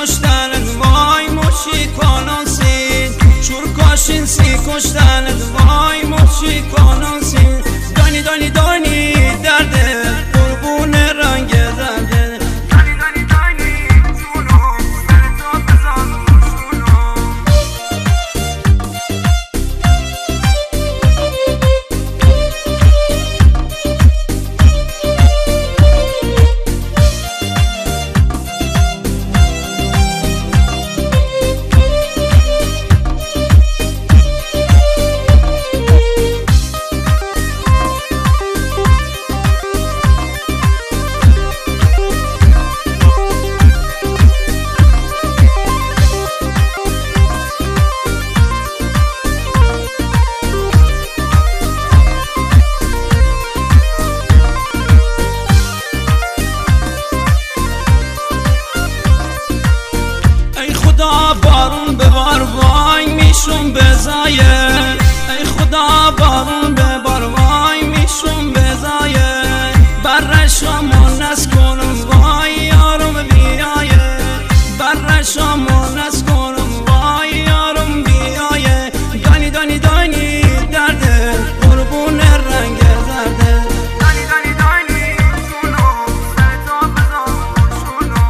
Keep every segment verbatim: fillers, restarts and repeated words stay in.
کشتنت وای مچی کانانسین چور کاشین سی کشتنت وای مچی کانانسین دانی دانی دانی درده قربون رنگ زرده دانی دانی دانی جونو سر تا بزن شونو بارون ببار وای میشون بزایه ای خدا بارون ببار وای میشون بزایه برشامون از کنم وای یارم بیایه برشامون از کنم وای یارم بیایه دانی دانی دانی درده قربون رنگ زرده دانی دانی دانی شونو سر تا بزن شونو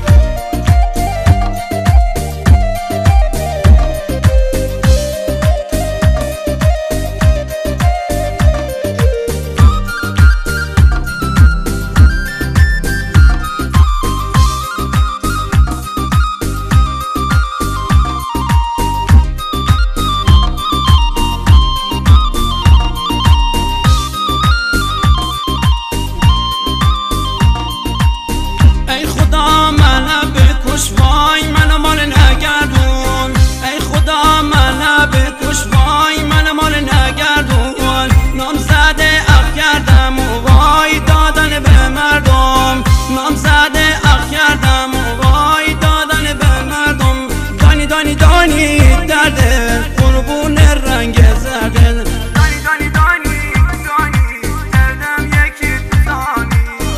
وای من مال نگردون ای خدا من بکش وای من مال نگردون نام زده اخ کردم و وای دادن به مردم نام زده اخ کردم و وای دادن به مردم دانی دانی دانی درده قربون رنگ زرده دانی دانی دانی دانی دردم یکی دانی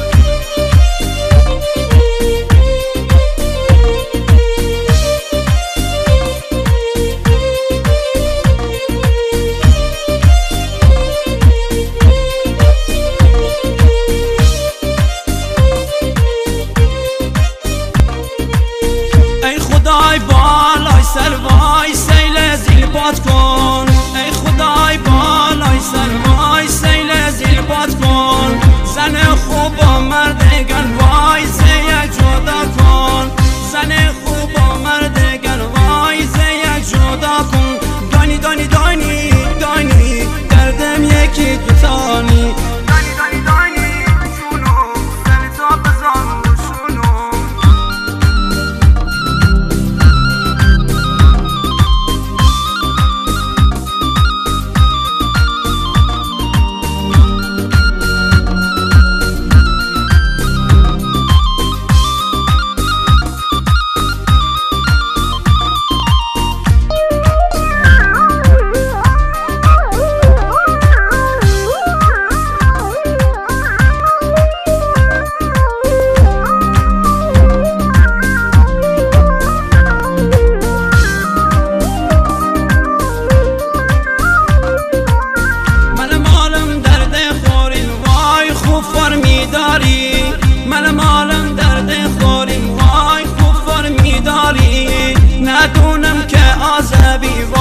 خدای بالای سر وای سیل زیر باد کن ای خدای بالای سر وای سیل زیر باد کن زن خوب و مردگان وای زیک جدا کن زن خوب و مردگان وای زیک جدا کن دانی دانی دانی دانی دردم یکی دوتانی دانی دانی دانی شونو سر تا بزن شونو من مالم درد خوریم وای خوب فرمی داری ندونم که آزبی